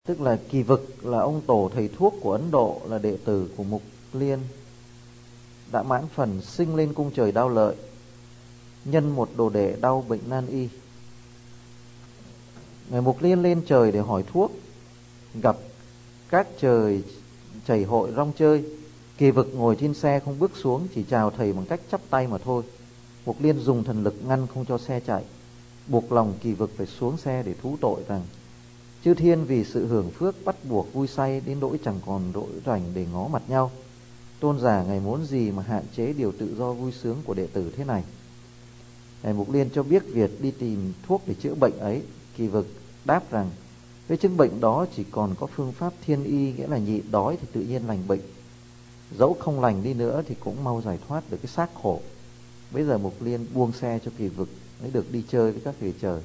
Tức là Kỳ Vực là ông tổ thầy thuốc của Ấn Độ, là đệ tử của Mục Liên, đã mãn phần sinh lên cung trời Đao Lợi, nhân một đồ đệ đau bệnh nan y. Ngài Mục Liên lên trời để hỏi thuốc, gặp các trời chảy hội rong chơi. Kỳ Vực ngồi trên xe không bước xuống, chỉ chào thầy bằng cách chắp tay mà thôi. Mục Liên dùng thần lực ngăn không cho xe chạy, buộc lòng Kỳ Vực phải xuống xe để thú tội rằng chư thiên vì sự hưởng phước bắt buộc vui say đến nỗi chẳng còn rỗi rảnh để ngó mặt nhau. Tôn giả ngài muốn gì mà hạn chế điều tự do vui sướng của đệ tử thế này? Ngài Mục Liên cho biết việc đi tìm thuốc để chữa bệnh ấy. Kỳ Vực đáp rằng với chứng bệnh đó chỉ còn có phương pháp thiên y, nghĩa là nhịn đói thì tự nhiên lành bệnh. Dẫu không lành đi nữa thì cũng mau giải thoát được cái xác khổ. Bây giờ Mục Liên buông xe cho Kỳ Vực mới được đi chơi với các vị trời.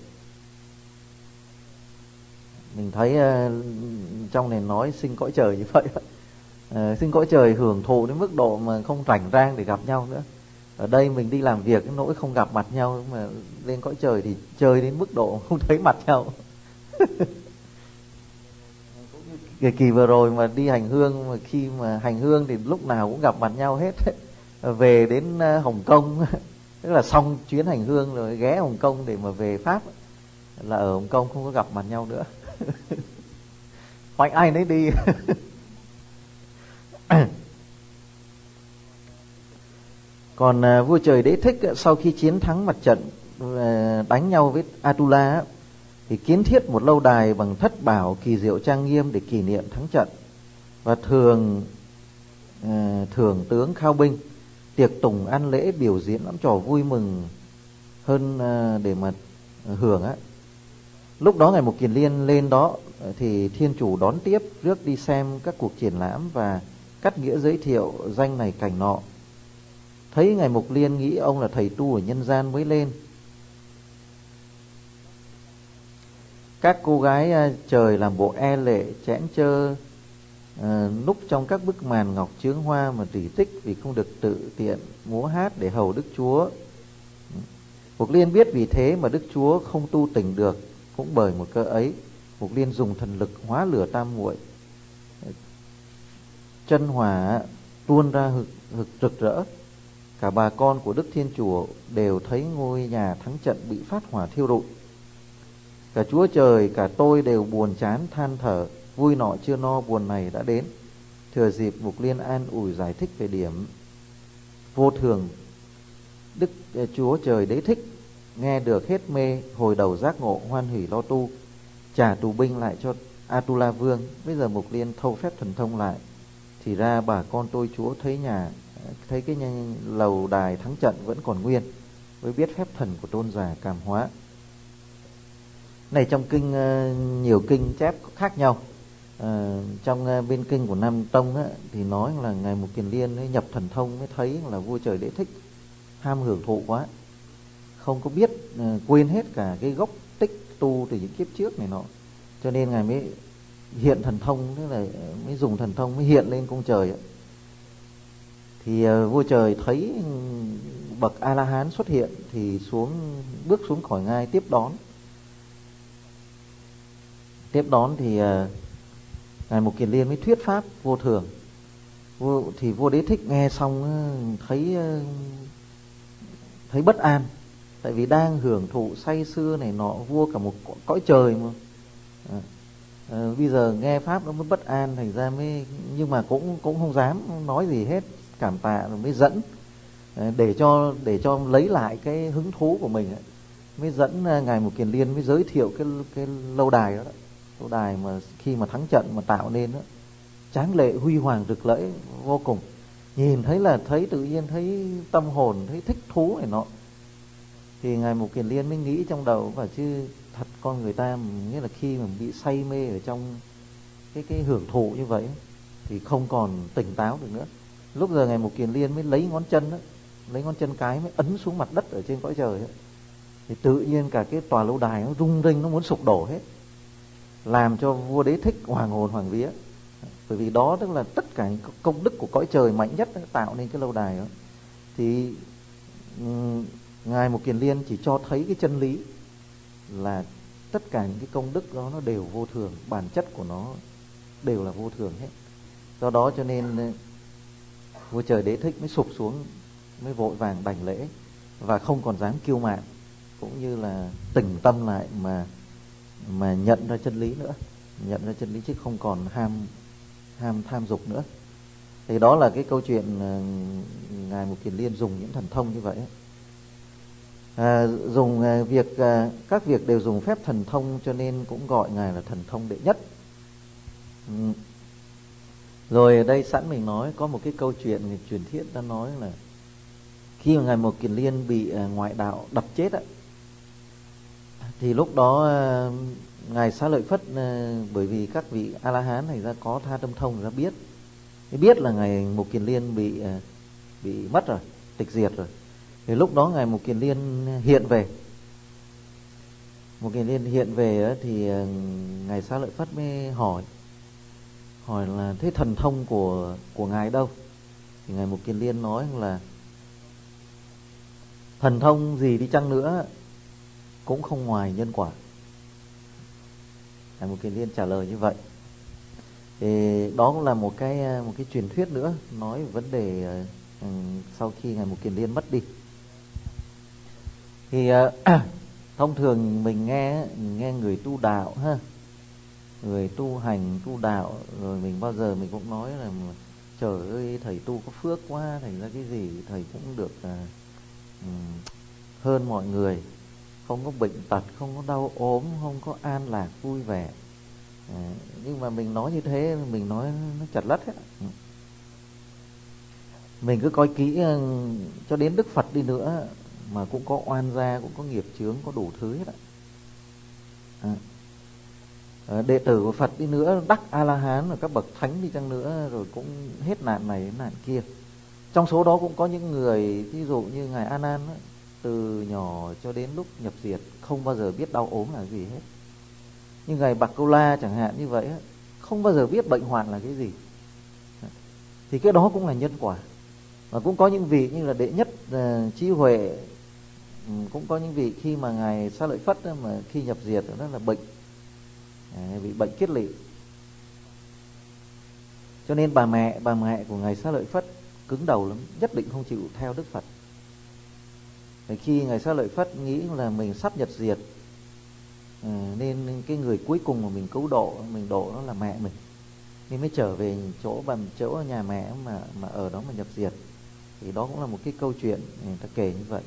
Mình thấy trong này nói sinh cõi trời như vậy. Sinh cõi trời hưởng thụ đến mức độ mà không rảnh rang để gặp nhau nữa. Ở đây mình đi làm việc nỗi không gặp mặt nhau, mà lên cõi trời thì chơi đến mức độ không thấy mặt nhau. Cái kỳ vừa rồi mà đi hành hương, mà khi mà hành hương thì lúc nào cũng gặp mặt nhau hết. Về đến Hồng Kông, tức là xong chuyến hành hương rồi ghé Hồng Kông để mà về Pháp, là ở Hồng Kông không có gặp mặt nhau nữa. Hoạch ai nấy đi. Còn vua trời Đế Thích sau khi chiến thắng mặt trận đánh nhau với Atula thì kiến thiết một lâu đài bằng thất bảo kỳ diệu trang nghiêm để kỷ niệm thắng trận, và thưởng tướng khao binh, tiệc tùng ăn lễ, biểu diễn lắm trò vui mừng hơn để mà hưởng á. Lúc đó ngài Mục Kiền Liên lên đó thì thiên chủ đón tiếp, rước đi xem các cuộc triển lãm và cắt nghĩa giới thiệu danh này cảnh nọ. Thấy ngài Mục Liên nghĩ ông là thầy tu ở nhân gian mới lên. Các cô gái trời làm bộ e lệ chẽn chơ núp trong các bức màn ngọc chướng hoa mà rỉ tích vì không được tự tiện múa hát để hầu Đức Chúa. Mục Liên biết vì thế mà Đức Chúa không tu tỉnh được. Cũng bởi một cơ ấy, Mục Liên dùng thần lực hóa lửa tam muội, chân hỏa tuôn ra hực rực rỡ. Cả bà con của Đức Thiên Chủ đều thấy ngôi nhà thắng trận bị phát hỏa thiêu rụi. Cả Chúa Trời, cả tôi đều buồn chán than thở, vui nọ chưa no buồn này đã đến. Thừa dịp Mục Liên an ủi giải thích về điểm vô thường, Đức Chúa Trời Đế Thích nghe được hết mê, hồi đầu giác ngộ, hoan hỉ lo tu, trả tù binh lại cho Atula Vương. Bây giờ Mục Liên thâu phép thần thông lại, thì ra bà con tôi Chúa thấy cái lầu đài thắng trận vẫn còn nguyên, mới biết phép thần của tôn giả cảm hóa. Này trong kinh, nhiều kinh chép khác nhau. Trong bên kinh của Nam Tông thì nói là ngài Mục Kiền Liên nhập thần thông mới thấy là vua trời Đế Thích ham hưởng thụ quá, không có biết, quên hết cả cái gốc tích tu từ những kiếp trước này nọ, cho nên ngài mới hiện thần thông, tức là mới dùng thần thông mới hiện lên cung trời. Thì vua trời thấy bậc A La Hán xuất hiện thì bước xuống khỏi ngai tiếp đón thì ngài Mục Kiền Liên mới thuyết pháp vô thường. Thì vua Đế Thích nghe xong thấy bất an, tại vì đang hưởng thụ say sưa này nọ, vua cả một cõi trời mà. Bây giờ nghe pháp nó mới bất an, thành ra mới, nhưng mà cũng không dám nói gì hết, cảm tạ rồi mới dẫn, để cho lấy lại cái hứng thú của mình ấy. Mới dẫn ngài Mục Kiền Liên mới giới thiệu cái lâu đài đó, lâu đài mà khi mà thắng trận mà tạo nên đó, tráng lệ huy hoàng rực rỡ vô cùng. Nhìn thấy tự nhiên thấy tâm hồn thấy thích thú này nọ. Thì ngài Mục Kiền Liên mới nghĩ trong đầu, và chứ thật con người ta, nghĩa là khi mà bị say mê ở trong cái hưởng thụ như vậy thì không còn tỉnh táo được nữa. Lúc giờ ngài Mục Kiền Liên mới lấy ngón chân cái mới ấn xuống mặt đất ở trên cõi trời ấy. Thì tự nhiên cả cái tòa lâu đài nó rung rinh, nó muốn sụp đổ hết, làm cho vua Đế Thích hoàng hồn hoàng vía. Bởi vì đó tức là tất cả những công đức của cõi trời mạnh nhất tạo nên cái lâu đài đó. Thì ngài Mục Kiền Liên chỉ cho thấy cái chân lý là tất cả những cái công đức đó nó đều vô thường, bản chất của nó đều là vô thường hết. Do đó cho nên vua trời Đế Thích mới sụp xuống, mới vội vàng đảnh lễ và không còn dám kiêu mạn, cũng như là tỉnh tâm lại mà nhận ra chân lý nữa, nhận ra chân lý chứ không còn tham dục nữa. Thì đó là cái câu chuyện ngài Mục Kiền Liên dùng những thần thông như vậy. Dùng các việc đều dùng phép thần thông, cho nên cũng gọi ngài là thần thông đệ nhất. Rồi ở đây sẵn mình nói có một cái câu chuyện truyền thuyết đã nói là khi mà ngài Mục Kiền Liên bị ngoại đạo đập chết á, thì lúc đó ngài Xá Lợi Phất, bởi vì các vị A La Hán này ra có tha tâm thông ra biết là ngài Mục Kiền Liên bị mất rồi, tịch diệt rồi. Thì lúc đó ngài Mục Kiền Liên hiện về. Mục Kiền Liên hiện về thì ngài Xá Lợi Phất mới hỏi là thế thần thông của ngài đâu? Thì ngài Mục Kiền Liên nói là thần thông gì đi chăng nữa cũng không ngoài nhân quả. Ngài Mục Kiền Liên trả lời như vậy. Thì đó cũng là một cái truyền thuyết nữa nói về vấn đề sau khi ngài Mục Kiền Liên mất đi. Thì thông thường mình nghe người tu đạo ha, người tu hành tu đạo, rồi mình bao giờ mình cũng nói là trời ơi thầy tu có phước quá, thành ra cái gì thầy cũng được hơn mọi người, không có bệnh tật, không có đau ốm, không có an lạc vui vẻ. Nhưng mà mình nói như thế, mình nói nó chật lất hết. Mình cứ coi kỹ, cho đến Đức Phật đi nữa mà cũng có oan gia, cũng có nghiệp chướng, có đủ thứ hết ạ. Đệ tử của Phật đi nữa, đắc A-la-hán và các bậc thánh đi chăng nữa, rồi cũng hết nạn này đến nạn kia. Trong số đó cũng có những người, ví dụ như ngài A Nan, từ nhỏ cho đến lúc nhập diệt không bao giờ biết đau ốm là gì hết. Như ngài Bạc Câu La chẳng hạn như vậy, không bao giờ biết bệnh hoạn là cái gì. Thì cái đó cũng là nhân quả. Và cũng có những vị như là đệ nhất trí huệ, cũng có những vị khi mà ngài Xá Lợi Phất mà khi nhập diệt đó là bệnh, bị bệnh kiết lỵ. Cho nên bà mẹ của ngài Xá Lợi Phất cứng đầu lắm, nhất định không chịu theo Đức Phật. Thì khi ngài Xá Lợi Phất nghĩ là mình sắp nhập diệt, nên cái người cuối cùng mà mình cứu độ, mình độ đó là mẹ mình, nên mới trở về chỗ nhà mẹ mà ở đó mà nhập diệt. Thì đó cũng là một cái câu chuyện người ta kể như vậy.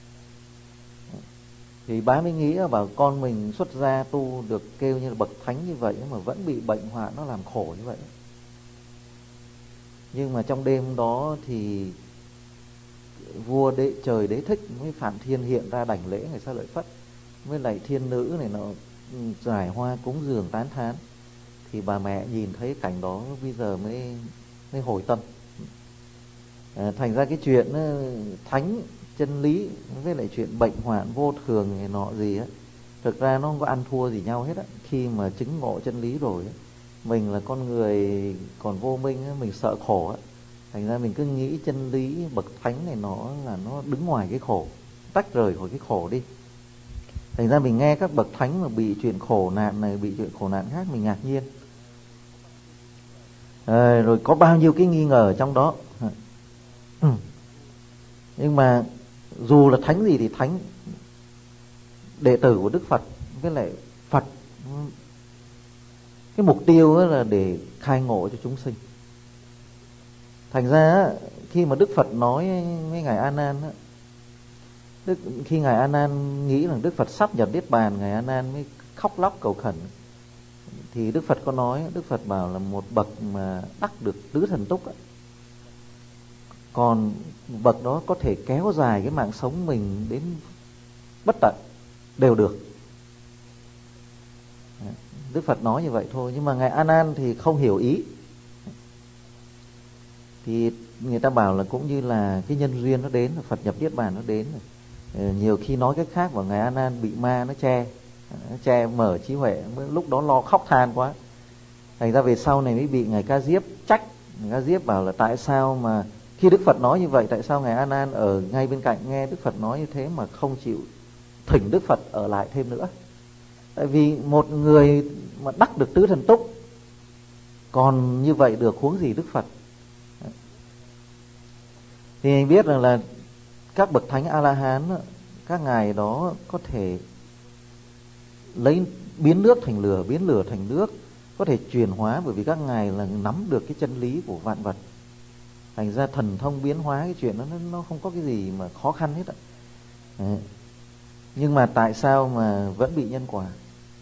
Thì bá mới nghĩ bảo con mình xuất gia tu được kêu như là bậc thánh như vậy mà vẫn bị bệnh hoạn nó làm khổ như vậy. Nhưng mà trong đêm đó thì vua trời Đế Thích mới Phạm Thiên hiện ra đảnh lễ ngài Xá Lợi Phất, với lại thiên nữ này nó giải hoa cúng dường tán thán. Thì bà mẹ nhìn thấy cảnh đó bây giờ mới hồi tâm. Thành ra cái chuyện thánh chân lý với lại chuyện bệnh hoạn vô thường này nọ gì á, thực ra nó không có ăn thua gì nhau hết á. Khi mà chứng ngộ chân lý rồi á, mình là con người còn vô minh á, mình sợ khổ á, thành ra mình cứ nghĩ chân lý bậc thánh này nó đứng ngoài cái khổ, tách rời khỏi cái khổ đi. Thành ra mình nghe các bậc thánh mà bị chuyện khổ nạn này, bị chuyện khổ nạn khác, mình ngạc nhiên. Rồi có bao nhiêu cái nghi ngờ trong đó. Nhưng mà dù là thánh gì thì thánh, đệ tử của Đức Phật với lại Phật, cái mục tiêu là để khai ngộ cho chúng sinh. Thành ra khi mà Đức Phật nói với ngài A Nan, khi ngài A Nan nghĩ rằng Đức Phật sắp nhập niết bàn, ngài A Nan mới khóc lóc cầu khẩn. Thì Đức Phật có nói, Đức Phật bảo là một bậc mà đắc được tứ thần túc ấy, còn bậc đó có thể kéo dài cái mạng sống mình đến bất tận đều được. Đức Phật nói như vậy thôi. Nhưng mà ngài A Nan thì không hiểu ý. Thì người ta bảo là cũng như là cái nhân duyên nó đến, Phật nhập niết bàn nó đến. Nhiều khi nói cách khác, và ngài A Nan bị ma nó che mở trí huệ, lúc đó lo khóc than quá. Thành ra về sau này mới bị ngài Ca Diếp trách. Ngài Ca Diếp bảo là tại sao mà khi Đức Phật nói như vậy, tại sao ngài A Nan ở ngay bên cạnh nghe Đức Phật nói như thế mà không chịu thỉnh Đức Phật ở lại thêm nữa. Tại vì một người mà đắc được tứ thần túc còn như vậy được huống gì Đức Phật. Thì anh biết rằng là các bậc thánh A-la-hán, các ngài đó có thể lấy biến nước thành lửa, biến lửa thành nước, có thể chuyển hóa, bởi vì các ngài là nắm được cái chân lý của vạn vật. Thành ra thần thông biến hóa, cái chuyện đó nó không có cái gì mà khó khăn hết ạ. Nhưng mà tại sao mà vẫn bị nhân quả?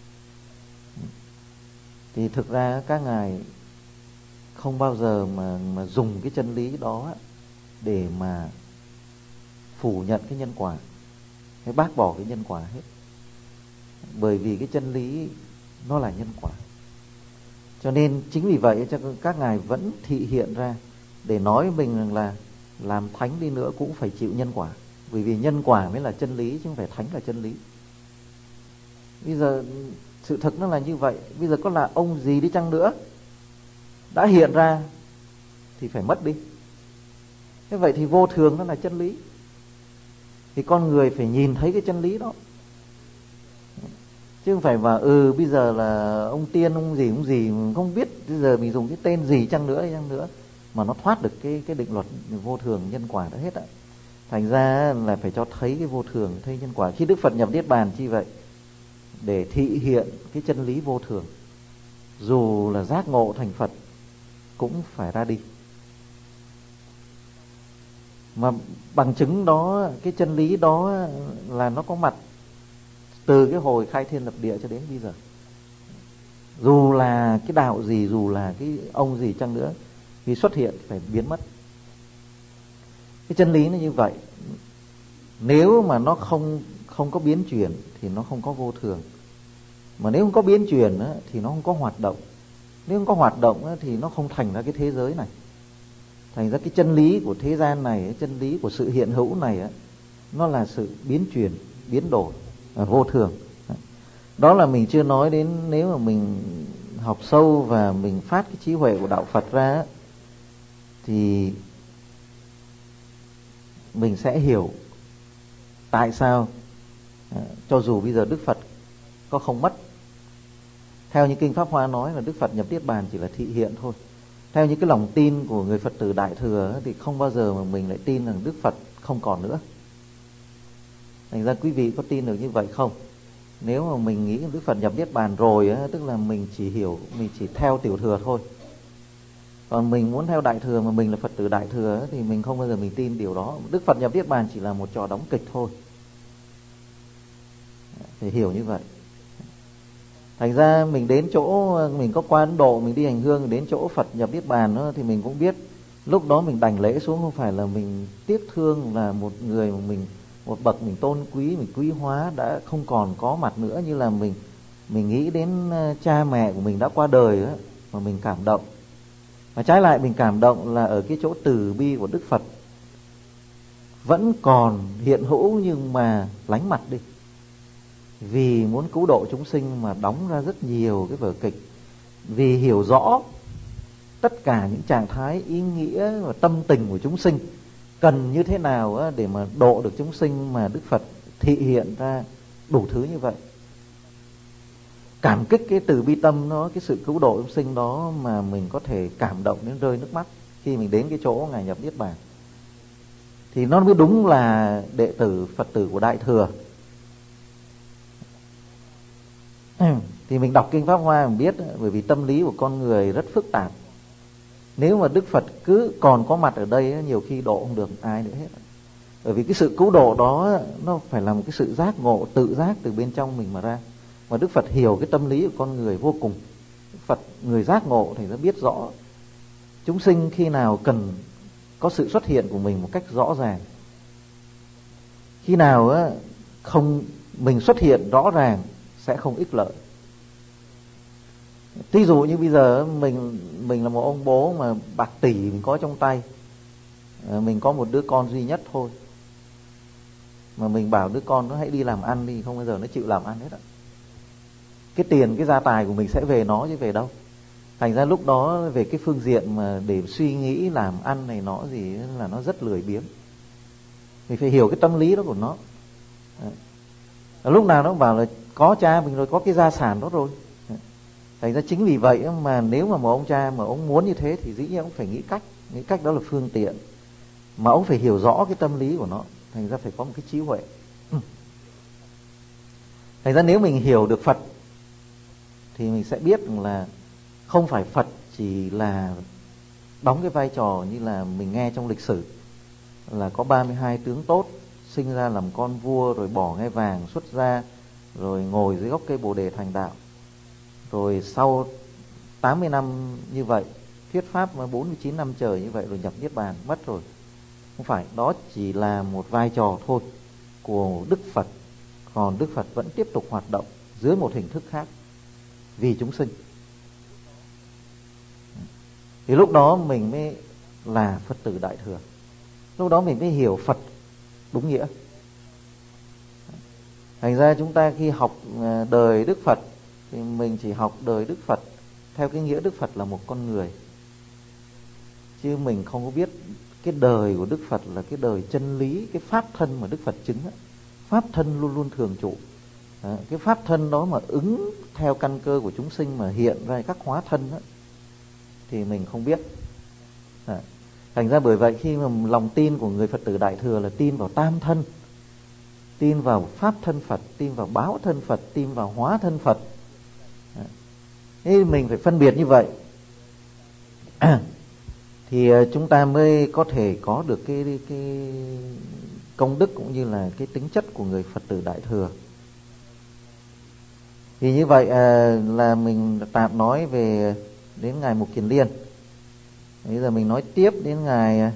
Thì thực ra các ngài không bao giờ mà dùng cái chân lý đó để mà phủ nhận cái nhân quả, hay bác bỏ cái nhân quả hết. Bởi vì cái chân lý nó là nhân quả. Cho nên chính vì vậy cho các ngài vẫn thị hiện ra để nói với mình rằng là làm thánh đi nữa cũng phải chịu nhân quả. Bởi vì nhân quả mới là chân lý chứ không phải thánh là chân lý. Bây giờ sự thực nó là như vậy. Bây giờ có là ông gì đi chăng nữa, đã hiện ra thì phải mất đi. Thế vậy thì vô thường nó là chân lý. Thì con người phải nhìn thấy cái chân lý đó, chứ không phải mà bây giờ là ông tiên ông gì không biết, bây giờ mình dùng cái tên gì chăng nữa mà nó thoát được cái định luật vô thường nhân quả đã hết ạ. Thành ra là phải cho thấy cái vô thường, thấy nhân quả. Khi Đức Phật nhập Niết Bàn chi vậy? Để thị hiện cái chân lý vô thường. Dù là giác ngộ thành Phật cũng phải ra đi. Mà bằng chứng đó, cái chân lý đó là nó có mặt từ cái hồi khai thiên lập địa cho đến bây giờ. Dù là cái đạo gì, dù là cái ông gì chăng nữa, khi xuất hiện phải biến mất. Cái chân lý nó như vậy. Nếu mà nó không có biến chuyển thì nó không có vô thường. Mà nếu không có biến chuyển thì nó không có hoạt động. Nếu không có hoạt động thì nó không thành ra cái thế giới này. Thành ra cái chân lý của thế gian này, chân lý của sự hiện hữu này, nó là sự biến chuyển, biến đổi, vô thường. Đó là mình chưa nói đến nếu mà mình học sâu và mình phát cái trí huệ của đạo Phật ra, thì mình sẽ hiểu tại sao cho dù bây giờ Đức Phật có không mất. Theo như Kinh Pháp Hoa nói là Đức Phật nhập Niết Bàn chỉ là thị hiện thôi. Theo những cái lòng tin của người Phật tử Đại Thừa thì không bao giờ mà mình lại tin rằng Đức Phật không còn nữa. Thành ra quý vị có tin được như vậy không? Nếu mà mình nghĩ Đức Phật nhập Niết Bàn rồi tức là mình chỉ theo Tiểu Thừa thôi. Còn mình muốn theo Đại Thừa mà mình là Phật tử Đại Thừa thì mình không bao giờ mình tin điều đó. Đức Phật nhập Niết Bàn chỉ là một trò đóng kịch thôi. Phải hiểu như vậy. Thành ra mình đến chỗ, mình có qua Ấn Độ, mình đi hành hương, đến chỗ Phật nhập Niết Bàn đó, thì mình cũng biết lúc đó mình đảnh lễ xuống không phải là mình tiếc thương là một người mà một bậc mình tôn quý, mình quý hóa đã không còn có mặt nữa, như là mình nghĩ đến cha mẹ của mình đã qua đời đó, mà mình cảm động. Mà trái lại mình cảm động là ở cái chỗ từ bi của Đức Phật vẫn còn hiện hữu nhưng mà lánh mặt đi. Vì muốn cứu độ chúng sinh mà đóng ra rất nhiều cái vở kịch. Vì hiểu rõ tất cả những trạng thái, ý nghĩa và tâm tình của chúng sinh cần như thế nào để mà độ được chúng sinh, mà Đức Phật thị hiện ra đủ thứ như vậy. Cảm kích cái từ bi tâm nó, cái sự cứu độ chúng sinh đó mà mình có thể cảm động đến rơi nước mắt khi mình đến cái chỗ Ngài nhập Niết Bàn. Thì nó mới đúng là đệ tử Phật tử của Đại Thừa. Thì mình đọc Kinh Pháp Hoa mình biết, bởi vì tâm lý của con người rất phức tạp. Nếu mà Đức Phật cứ còn có mặt ở đây, nhiều khi độ không được ai nữa hết. Bởi vì cái sự cứu độ đó nó phải là một cái sự giác ngộ, tự giác từ bên trong mình mà ra. Mà Đức Phật hiểu cái tâm lý của con người vô cùng. Đức Phật người giác ngộ thì nó biết rõ chúng sinh khi nào cần có sự xuất hiện của mình một cách rõ ràng. Khi nào không mình xuất hiện rõ ràng sẽ không ích lợi. Ví dụ như bây giờ mình là một ông bố mà bạc tỷ mình có trong tay, mình có một đứa con duy nhất thôi, mà mình bảo đứa con nó hãy đi làm ăn đi, không bao giờ nó chịu làm ăn hết ạ. Cái tiền, cái gia tài của mình sẽ về nó chứ về đâu. Thành ra lúc đó về cái phương diện mà để suy nghĩ làm ăn này nọ gì là nó rất lười biếng. Mình phải hiểu cái tâm lý đó của nó. Lúc nào nó bảo là có cha mình rồi, có cái gia sản đó rồi. Thành ra chính vì vậy mà nếu mà một ông cha mà ông muốn như thế thì dĩ nhiên ông phải nghĩ cách đó là phương tiện, mà ông phải hiểu rõ cái tâm lý của nó. Thành ra phải có một cái trí huệ. Thành ra nếu mình hiểu được Phật thì mình sẽ biết là không phải Phật chỉ là đóng cái vai trò như là mình nghe trong lịch sử là có 32 tướng tốt, sinh ra làm con vua rồi bỏ ngai vàng xuất gia, rồi ngồi dưới gốc cây Bồ đề thành đạo, rồi sau 80 năm như vậy thuyết pháp 49 năm trời như vậy rồi nhập niết bàn mất rồi. Không phải, đó chỉ là một vai trò thôi của Đức Phật. Còn Đức Phật vẫn tiếp tục hoạt động dưới một hình thức khác vì chúng sinh. Thì lúc đó mình mới là Phật tử Đại Thừa. Lúc đó mình mới hiểu Phật đúng nghĩa. Thành ra chúng ta khi học đời Đức Phật thì mình chỉ học đời Đức Phật theo cái nghĩa Đức Phật là một con người, chứ mình không có biết cái đời của Đức Phật là cái đời chân lý, cái pháp thân mà Đức Phật chứng đó. Pháp thân luôn luôn thường trụ. Cái pháp thân đó mà ứng theo căn cơ của chúng sinh mà hiện ra các hóa thân đó, thì mình không biết. Thành ra bởi vậy khi mà lòng tin của người Phật tử Đại Thừa là tin vào tam thân, tin vào pháp thân Phật, tin vào báo thân Phật, tin vào hóa thân Phật. Thế mình phải phân biệt như vậy thì chúng ta mới có thể có được cái công đức cũng như là cái tính chất của người Phật tử Đại Thừa. Thì như vậy là mình tạm nói về đến ngài Mục Kiền Liên. Bây giờ mình nói tiếp đến ngài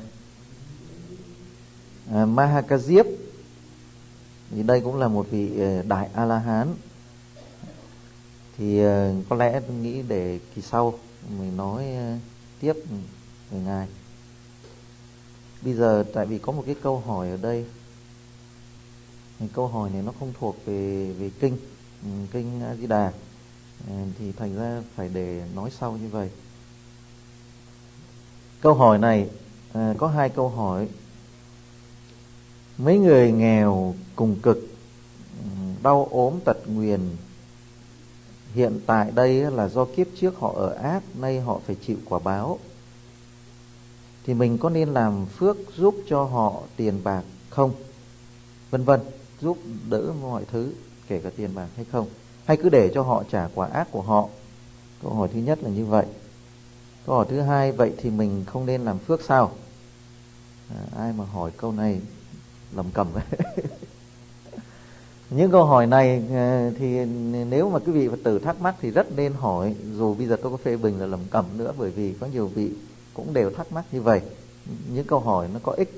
Mahakasiếp. Thì đây cũng là một vị đại A-la-hán. Thì có lẽ tôi nghĩ để kỳ sau mình nói tiếp về ngài. Bây giờ tại vì có một cái câu hỏi ở đây. Câu hỏi này nó không thuộc về kinh A Di Đà, thì thành ra phải để nói sau như vậy. Câu hỏi này có hai câu hỏi. Mấy người nghèo cùng cực, đau ốm tật nguyền, hiện tại đây là do kiếp trước họ ở ác, nay họ phải chịu quả báo, thì mình có nên làm phước giúp cho họ tiền bạc không, vân vân, giúp đỡ mọi thứ kể cả tiền bạc hay không, hay cứ để cho họ trả quả ác của họ? Câu hỏi thứ nhất là như vậy. Câu hỏi thứ hai, vậy thì mình không nên làm phước sao? Ai mà hỏi câu này lầm cầm những câu hỏi này thì nếu mà quý vị Phật tử thắc mắc thì rất nên hỏi, dù bây giờ tôi có phê bình là lầm cầm nữa, bởi vì có nhiều vị cũng đều thắc mắc như vậy. Những câu hỏi nó có ích.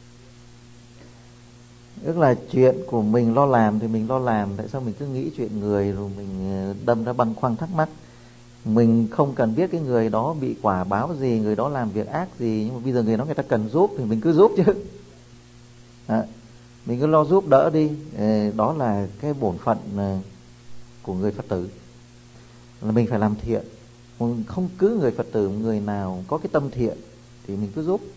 Tức là chuyện của mình lo làm thì mình lo làm, tại sao mình cứ nghĩ chuyện người rồi mình đâm ra băn khoăn thắc mắc? Mình không cần biết cái người đó bị quả báo gì, người đó làm việc ác gì, nhưng mà bây giờ người đó người ta cần giúp thì mình cứ giúp chứ. Mình cứ lo giúp đỡ đi. Đó là cái bổn phận của người Phật tử, là mình phải làm thiện. Không cứ người Phật tử người nào có cái tâm thiện thì mình cứ giúp.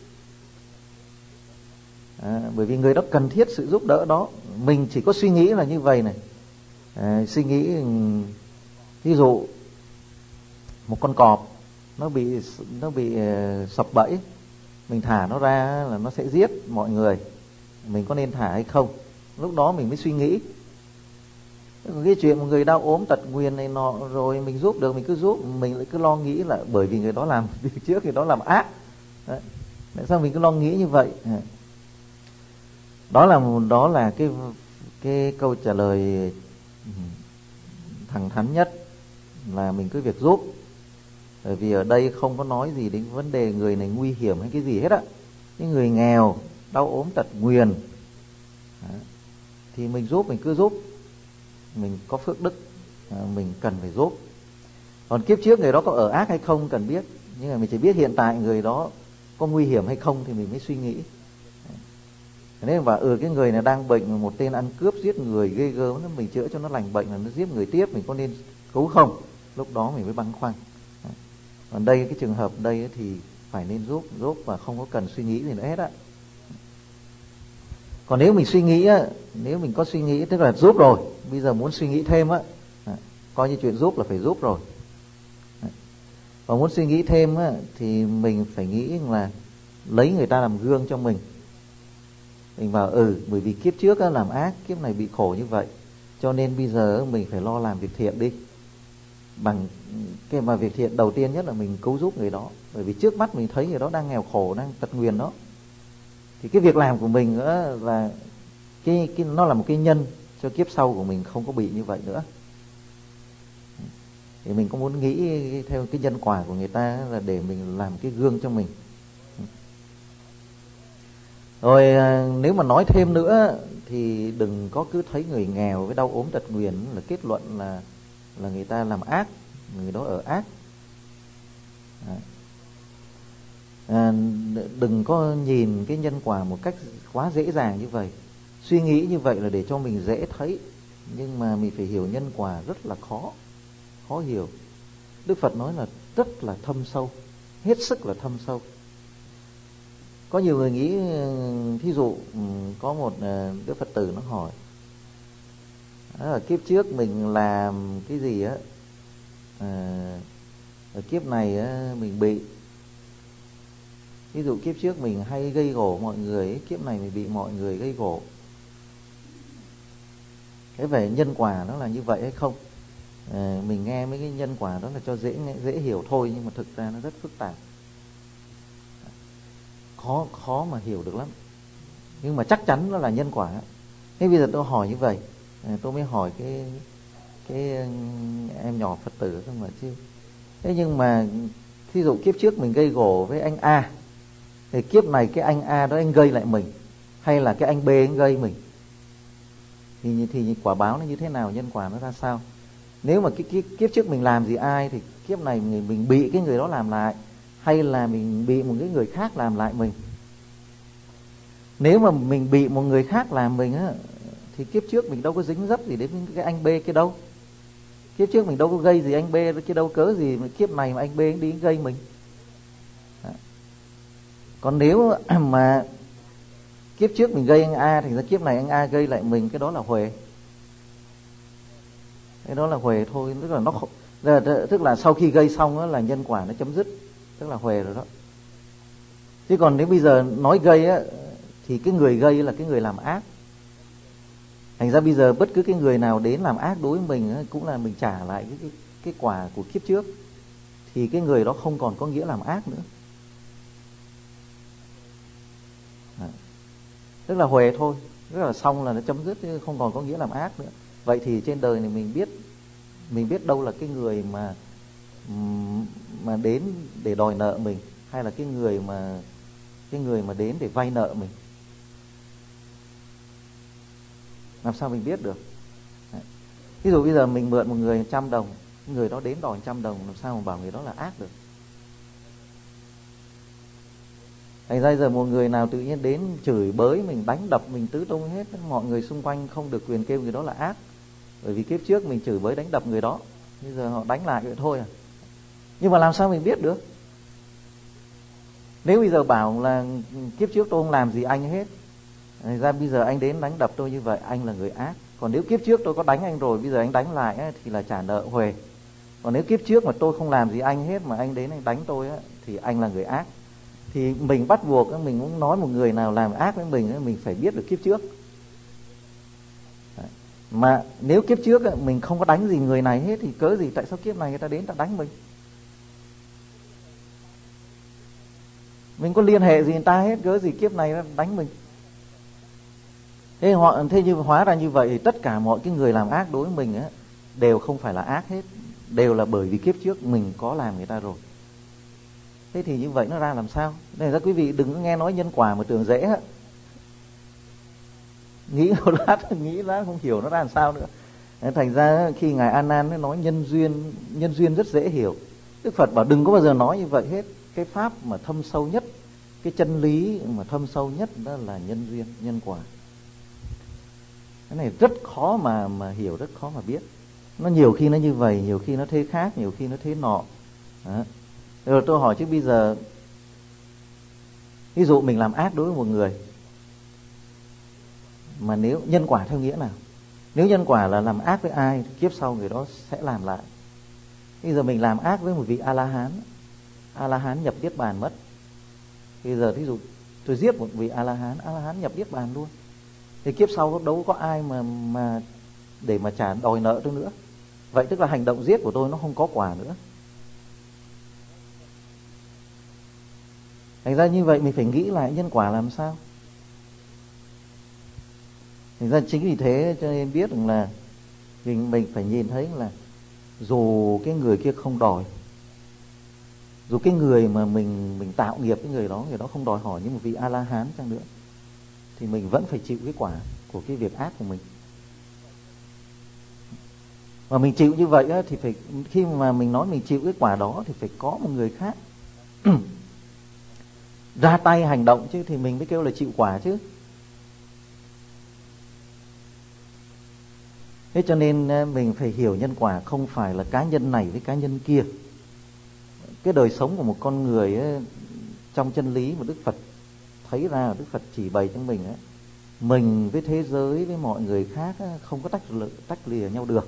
Bởi vì người đó cần thiết sự giúp đỡ đó. Mình chỉ có suy nghĩ là như vậy này. Suy nghĩ ví dụ một con cọp nó bị sập bẫy, mình thả nó ra là nó sẽ giết mọi người, mình có nên thả hay không? Lúc đó mình mới suy nghĩ. Cái chuyện một người đau ốm tật nguyền này nọ rồi mình giúp được mình cứ giúp, mình lại cứ lo nghĩ là bởi vì người đó làm việc trước, người đó làm ác. Đấy. Tại sao mình cứ lo nghĩ như vậy? Đó là cái câu trả lời thẳng thắn nhất, là mình cứ việc giúp. Bởi vì ở đây không có nói gì đến vấn đề người này nguy hiểm hay cái gì hết á. Cái người nghèo, đau ốm tật nguyền thì mình giúp, mình cứ giúp. Mình có phước đức, mình cần phải giúp. Còn kiếp trước người đó có ở ác hay không cần biết, nhưng mà mình chỉ biết hiện tại người đó có nguy hiểm hay không thì mình mới suy nghĩ. Nếu mà cái người này đang bệnh, một tên ăn cướp giết người ghê gớm, mình chữa cho nó lành bệnh là nó giết người tiếp, mình có nên cứu không? Lúc đó mình mới băn khoăn. Còn đây cái trường hợp đây thì phải nên giúp và không có cần suy nghĩ gì nữa hết á. Còn nếu mình suy nghĩ á, nếu mình có suy nghĩ tức là giúp rồi, bây giờ muốn suy nghĩ thêm á, coi như chuyện giúp là phải giúp rồi. Và muốn suy nghĩ thêm á, thì mình phải nghĩ là lấy người ta làm gương cho mình. Mình bảo bởi vì kiếp trước á, làm ác, kiếp này bị khổ như vậy, cho nên bây giờ mình phải lo làm việc thiện đi. Bằng cái mà việc thiện đầu tiên nhất là mình cứu giúp người đó. Bởi vì trước mắt mình thấy người đó đang nghèo khổ, đang tật nguyền đó, thì cái việc làm của mình nữa là nó là một cái nhân cho kiếp sau của mình không có bị như vậy nữa. Thì mình cũng muốn nghĩ theo cái nhân quả của người ta là để mình làm cái gương cho mình. Rồi nếu mà nói thêm nữa thì đừng có cứ thấy người nghèo với đau ốm tật nguyền là kết luận là người ta làm ác, người đó ở ác. Đừng có nhìn cái nhân quả một cách quá dễ dàng như vậy. Suy nghĩ như vậy là để cho mình dễ thấy, nhưng mà mình phải hiểu nhân quả rất là khó hiểu. Đức Phật nói là rất là thâm sâu, hết sức là thâm sâu. Có nhiều người nghĩ, thí dụ có một Đức Phật tử nó hỏi ở kiếp trước mình làm cái gì á, ở kiếp này á, mình bị, ví dụ kiếp trước mình hay gây gổ mọi người ấy, kiếp này mình bị mọi người gây gổ. Thế về nhân quả nó là như vậy hay không? Mình nghe mấy cái nhân quả đó là cho dễ hiểu thôi, nhưng mà thực ra nó rất phức tạp, khó mà hiểu được lắm. Nhưng mà chắc chắn nó là nhân quả. Thế bây giờ tôi hỏi như vậy, tôi mới hỏi cái em nhỏ Phật tử không mà chứ. Thế nhưng mà thí dụ kiếp trước mình gây gổ với anh A, thì kiếp này cái anh A đó anh gây lại mình, hay là cái anh B anh gây mình, thì quả báo nó như thế nào, nhân quả nó ra sao? Nếu mà cái kiếp trước mình làm gì ai thì kiếp này mình bị cái người đó làm lại, hay là mình bị một cái người khác làm lại mình? Nếu mà mình bị một người khác làm mình á, thì kiếp trước mình đâu có dính dấp gì đến cái anh B kia đâu. Kiếp trước mình đâu có gây gì anh B kia đâu, cớ gì mà kiếp này mà anh B đi gây mình. Đó. Còn nếu mà kiếp trước mình gây anh A, thì ra kiếp này anh A gây lại mình, cái đó là huề. Cái đó là huề thôi, tức là sau khi gây xong đó là nhân quả nó chấm dứt, tức là huề rồi đó. Chứ còn nếu bây giờ nói gây á, thì cái người gây là cái người làm ác. Thành ra bây giờ bất cứ cái người nào đến làm ác đối với mình á, cũng là mình trả lại cái quả của kiếp trước, thì cái người đó không còn có nghĩa làm ác nữa. Tức là huề thôi, tức là xong là nó chấm dứt, chứ không còn có nghĩa làm ác nữa. Vậy thì trên đời này mình biết đâu là cái người mà đến để đòi nợ mình, hay là cái người mà đến để vay nợ mình. Làm sao mình biết được? Ví dụ bây giờ mình mượn một người 100 đồng, người đó đến đòi 100 đồng, làm sao mà bảo người đó là ác được? Thành ra giờ một người nào tự nhiên đến chửi bới mình, đánh đập mình tứ tung hết, mọi người xung quanh không được quyền kêu người đó là ác, bởi vì kiếp trước mình chửi bới đánh đập người đó, bây giờ họ đánh lại vậy thôi à. Nhưng mà làm sao mình biết được? Nếu bây giờ bảo là kiếp trước tôi không làm gì anh hết, thành ra bây giờ anh đến đánh đập tôi như vậy, anh là người ác. Còn nếu kiếp trước tôi có đánh anh rồi, bây giờ anh đánh lại ấy, thì là trả nợ huề. Còn nếu kiếp trước mà tôi không làm gì anh hết mà anh đến anh đánh tôi ấy, thì anh là người ác. Thì mình bắt buộc mình muốn nói một người nào làm ác với mình phải biết được kiếp trước. Mà nếu kiếp trước mình không có đánh gì người này hết, thì cớ gì tại sao kiếp này người ta đến ta đánh mình? Mình có liên hệ gì người ta hết, cớ gì kiếp này nó đánh mình? Thế như hóa ra như vậy thì tất cả mọi cái người làm ác đối với mình đều không phải là ác hết, đều là bởi vì kiếp trước mình có làm người ta rồi. Thế thì như vậy nó ra làm sao? Nên ra quý vị đừng có nghe nói nhân quả mà tưởng dễ. Nghĩ một lát không hiểu nó ra làm sao nữa. Thành ra khi Ngài A Nan nói nhân duyên rất dễ hiểu. Đức Phật bảo đừng có bao giờ nói như vậy hết. Cái pháp mà thâm sâu nhất, cái chân lý mà thâm sâu nhất đó là nhân duyên, nhân quả. Cái này rất khó mà hiểu, rất khó mà biết. Nó nhiều khi nó như vậy, nhiều khi nó thế khác, nhiều khi nó thế nọ. Đó. Rồi tôi hỏi chứ bây giờ, ví dụ mình làm ác đối với một người, Mà nếu nhân quả theo nghĩa nào? Nếu nhân quả là làm ác với ai, kiếp sau người đó sẽ làm lại. Bây giờ mình làm ác với một vị A-la-hán nhập niết bàn mất. Bây giờ thí dụ tôi giết một vị A-la-hán nhập niết bàn luôn, thì kiếp sau đâu có ai mà để mà trả đòi nợ tôi nữa. Vậy tức là hành động giết của tôi nó không có quả nữa. Thành ra như vậy mình phải nghĩ lại nhân quả làm sao. Thành ra chính vì thế cho nên biết rằng là mình phải nhìn thấy là dù cái người kia không đòi, dù cái người mà mình tạo nghiệp cái người đó không đòi hỏi như một vị A-la-hán chăng nữa, thì mình vẫn phải chịu cái quả của cái việc ác của mình. Mà mình chịu như vậy á, thì phải, khi mà mình nói mình chịu cái quả đó thì phải có một người khác ra tay hành động chứ, thì mình mới kêu là chịu quả chứ. Thế cho nên mình phải hiểu nhân quả không phải là cá nhân này với cá nhân kia. Cái đời sống của một con người ấy, trong chân lý mà Đức Phật thấy ra, Đức Phật chỉ bày cho mình ấy, mình với thế giới với mọi người khác ấy, không có tách lìa nhau được.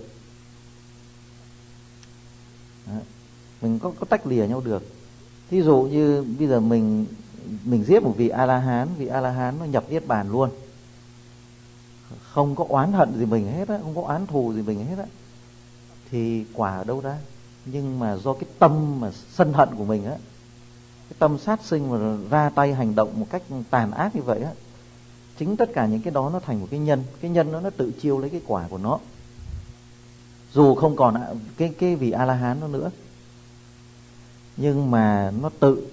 Mình có tách lìa nhau được. Thí dụ như bây giờ mình giết một vị A-la-hán, vị A-la-hán nó nhập niết bàn luôn, không có oán hận gì mình hết á, không có oán thù gì mình hết á, thì quả ở đâu ra? Nhưng mà do cái tâm mà sân hận của mình á, cái tâm sát sinh mà ra tay hành động một cách tàn ác như vậy á, chính tất cả những cái đó nó thành một cái nhân nó tự chiêu lấy cái quả của nó. Dù không còn cái vị A-la-hán đó nữa, nhưng mà nó tự,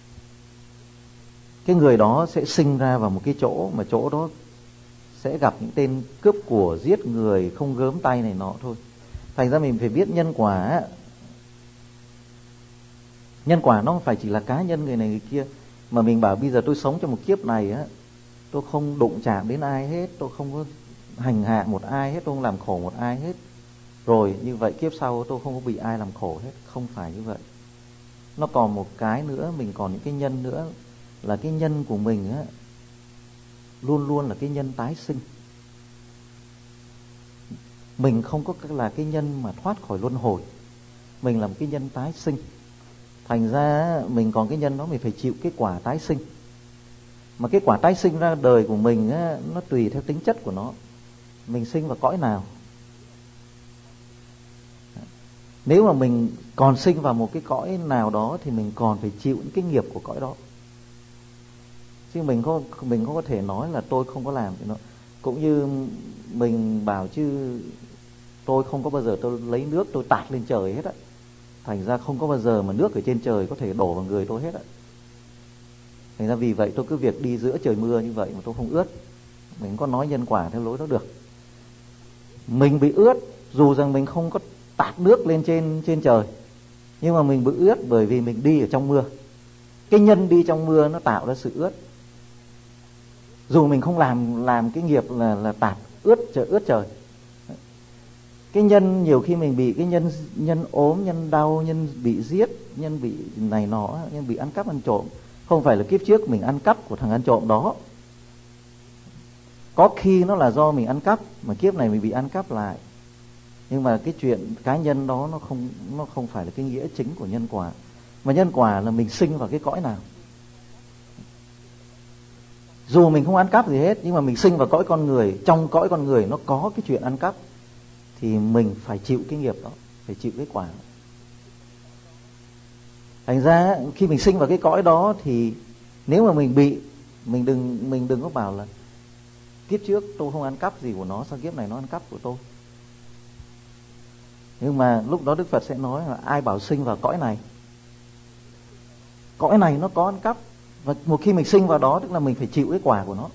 cái người đó sẽ sinh ra vào một cái chỗ mà chỗ đó sẽ gặp những tên cướp của, giết người, không gớm tay này nọ thôi. Thành ra mình phải biết nhân quả. Nhân quả nó không phải chỉ là cá nhân người này người kia, mà mình bảo bây giờ tôi sống trong một kiếp này á, tôi không đụng chạm đến ai hết, tôi không có hành hạ một ai hết, tôi không làm khổ một ai hết, rồi như vậy kiếp sau tôi không có bị ai làm khổ hết. Không phải như vậy. Nó còn một cái nữa, mình còn những cái nhân nữa, là cái nhân của mình á, luôn luôn là cái nhân tái sinh. Mình không có là cái nhân mà thoát khỏi luân hồi, mình là một cái nhân tái sinh. Thành ra mình còn cái nhân đó, mình phải chịu cái quả tái sinh. Mà cái quả tái sinh ra đời của mình á, nó tùy theo tính chất của nó. Mình sinh vào cõi nào, nếu mà mình còn sinh vào một cái cõi nào đó thì mình còn phải chịu những cái nghiệp của cõi đó. Chứ mình không có thể nói là tôi không có làm cái nó. Cũng như mình bảo chứ tôi không có bao giờ tôi lấy nước tôi tạt lên trời hết á, thành ra không có bao giờ mà nước ở trên trời có thể đổ vào người tôi hết á. Thành ra vì vậy tôi cứ việc đi giữa trời mưa như vậy mà tôi không ướt. Mình không có nói nhân quả theo lối đó được. Mình bị ướt dù rằng mình không có tạt nước lên trên trời, nhưng mà mình bị ướt bởi vì mình đi ở trong mưa. Cái nhân đi trong mưa nó tạo ra sự ướt. Dù mình không làm cái nghiệp là tạt ướt trời. Cái nhân nhiều khi mình bị cái nhân ốm, nhân đau, nhân bị giết, nhân bị này nọ, nhân bị ăn cắp ăn trộm. Không phải là kiếp trước mình ăn cắp của thằng ăn trộm đó. Có khi nó là do mình ăn cắp mà kiếp này mình bị ăn cắp lại. Nhưng mà cái chuyện cá nhân đó nó không phải là cái nghĩa chính của nhân quả. Mà nhân quả là mình sinh vào cái cõi nào. Dù mình không ăn cắp gì hết, nhưng mà mình sinh vào cõi con người, trong cõi con người nó có cái chuyện ăn cắp, thì mình phải chịu cái nghiệp đó, phải chịu cái quả đó. Thành ra khi mình sinh vào cái cõi đó thì nếu mà mình bị, mình đừng có bảo là kiếp trước tôi không ăn cắp gì của nó, sao kiếp này nó ăn cắp của tôi. Nhưng mà lúc đó Đức Phật sẽ nói là ai bảo sinh vào cõi này. Cõi này nó có ăn cắp, và một khi mình sinh vào đó tức là mình phải chịu cái quả của nó.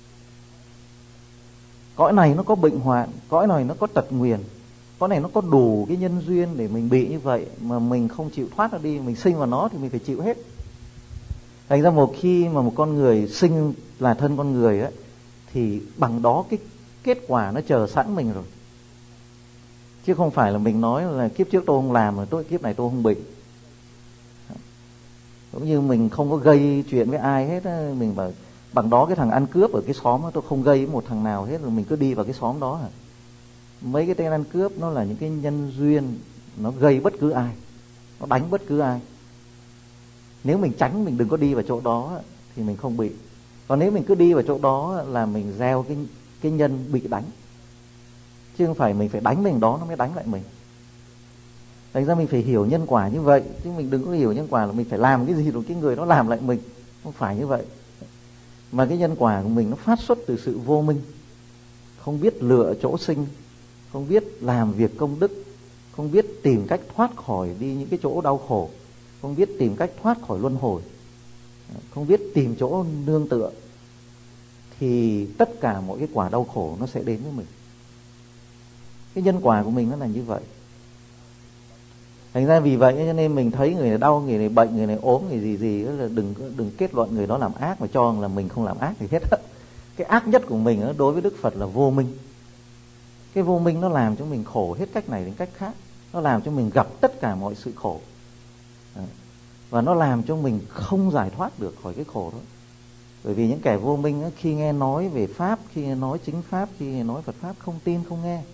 Cõi này nó có bệnh hoạn, cõi này nó có tật nguyền, cõi này nó có đủ cái nhân duyên để mình bị như vậy, mà mình không chịu thoát nó đi, mình sinh vào nó thì mình phải chịu hết. Thành ra một khi mà một con người sinh là thân con người ấy, thì bằng đó cái kết quả nó chờ sẵn mình rồi. Chứ không phải là mình nói là kiếp trước tôi không làm rồi kiếp này tôi không bị. Cũng như mình không có gây chuyện với ai hết á, mình bảo Bằng đó cái thằng ăn cướp ở cái xóm đó, tôi không gây với một thằng nào hết, rồi mình cứ đi vào cái xóm đó à. Mấy cái tên ăn cướp nó là những cái nhân duyên, nó gây bất cứ ai, nó đánh bất cứ ai. Nếu mình tránh, mình đừng có đi vào chỗ đó thì mình không bị. Còn nếu mình cứ đi vào chỗ đó là mình gieo cái nhân bị đánh, chứ không phải mình phải đánh mình đó nó mới đánh lại mình. Thành ra mình phải hiểu nhân quả như vậy, chứ mình đừng có hiểu nhân quả là mình phải làm cái gì rồi cái người đó làm lại mình. Không phải như vậy. Mà cái nhân quả của mình nó phát xuất từ sự vô minh, không biết lựa chỗ sinh, không biết làm việc công đức, không biết tìm cách thoát khỏi đi những cái chỗ đau khổ, không biết tìm cách thoát khỏi luân hồi, không biết tìm chỗ nương tựa, thì tất cả mọi cái quả đau khổ nó sẽ đến với mình. Cái nhân quả của mình nó là như vậy. Thành ra vì vậy cho nên mình thấy người này đau, người này bệnh, người này ốm, người gì gì là đừng kết luận người đó làm ác mà cho là mình không làm ác thì hết. Cái ác nhất của mình đối với Đức Phật là vô minh. Cái vô minh nó làm cho mình khổ hết cách này đến cách khác, nó làm cho mình gặp tất cả mọi sự khổ, và nó làm cho mình không giải thoát được khỏi cái khổ đó. Bởi vì những kẻ vô minh khi nghe nói về Pháp, khi nghe nói chính Pháp, khi nghe nói Phật Pháp không tin, không nghe.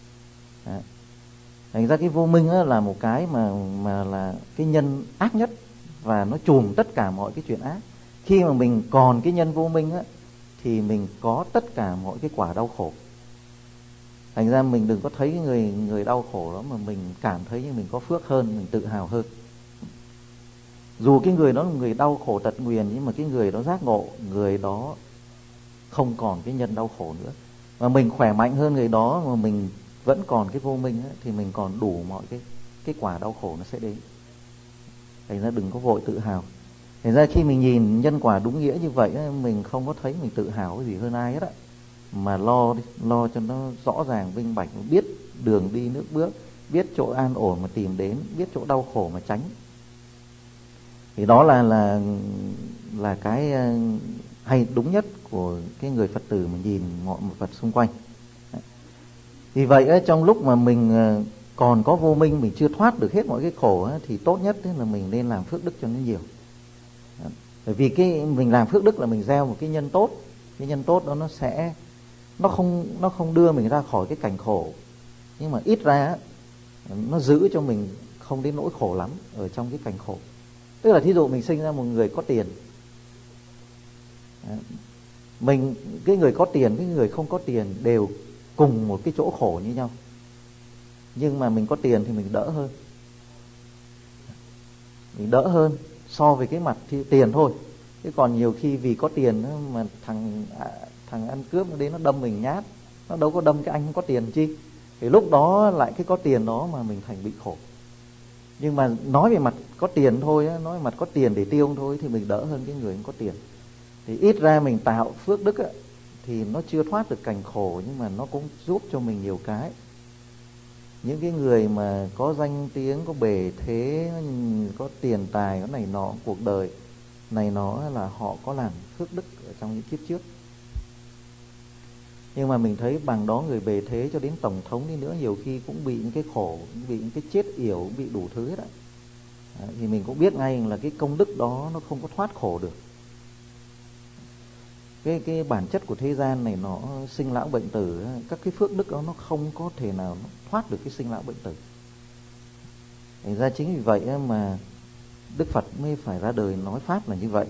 Thành ra cái vô minh là một cái mà là cái nhân ác nhất, và nó trùm tất cả mọi cái chuyện ác. Khi mà mình còn cái nhân vô minh thì mình có tất cả mọi cái quả đau khổ. Thành ra mình đừng có thấy người đau khổ đó mà mình cảm thấy như mình có phước hơn, mình tự hào hơn. Dù cái người đó là người đau khổ tật nguyền, nhưng mà cái người đó giác ngộ, người đó không còn cái nhân đau khổ nữa. Mà mình khỏe mạnh hơn người đó mà mình vẫn còn cái vô minh thì mình còn đủ mọi cái quả đau khổ nó sẽ đến. Thành ra đừng có vội tự hào. Thành ra khi mình nhìn nhân quả đúng nghĩa như vậy, mình không có thấy mình tự hào cái gì hơn ai hết á, mà lo cho nó rõ ràng minh bạch, biết đường đi nước bước, biết chỗ an ổn mà tìm đến, biết chỗ đau khổ mà tránh. Thì đó là cái hay đúng nhất của cái người Phật tử mà nhìn mọi vật xung quanh. Vì vậy trong lúc mà mình còn có vô minh, mình chưa thoát được hết mọi cái khổ thì tốt nhất là mình nên làm phước đức cho nó nhiều. Bởi vì mình làm phước đức là mình gieo một cái nhân tốt. Cái nhân tốt đó nó không đưa mình ra khỏi cái cảnh khổ, nhưng mà ít ra nó giữ cho mình không đến nỗi khổ lắm ở trong cái cảnh khổ. Tức là thí dụ mình sinh ra một người có tiền, cái người có tiền, cái người không có tiền đều cùng một cái chỗ khổ như nhau, nhưng mà mình có tiền thì mình đỡ hơn. Mình đỡ hơn so với cái mặt tiền thôi. Chứ còn nhiều khi vì có tiền mà thằng ăn cướp nó đến nó đâm mình nhát, nó đâu có đâm cái anh không có tiền chi. Thì lúc đó lại cái có tiền đó mà mình thành bị khổ. Nhưng mà nói về mặt có tiền thôi, nói về mặt có tiền để tiêu thôi, thì mình đỡ hơn cái người không có tiền. Thì ít ra mình tạo phước đức thì nó chưa thoát được cảnh khổ, nhưng mà nó cũng giúp cho mình nhiều cái. Những cái người mà có danh tiếng, có bề thế, có tiền tài, có này nọ, cuộc đời này nó là họ có làm phước đức ở trong những kiếp trước. Nhưng mà mình thấy bằng đó người bề thế cho đến tổng thống đi nữa, nhiều khi cũng bị những cái khổ, bị những cái chết yểu, bị đủ thứ hết. Thì mình cũng biết ngay là cái công đức đó nó không có thoát khổ được. Cái bản chất của thế gian này nó sinh lão bệnh tử, các cái phước đức đó nó không có thể nào nó thoát được cái sinh lão bệnh tử. Thành ra chính vì vậy mà Đức Phật mới phải ra đời nói pháp là như vậy.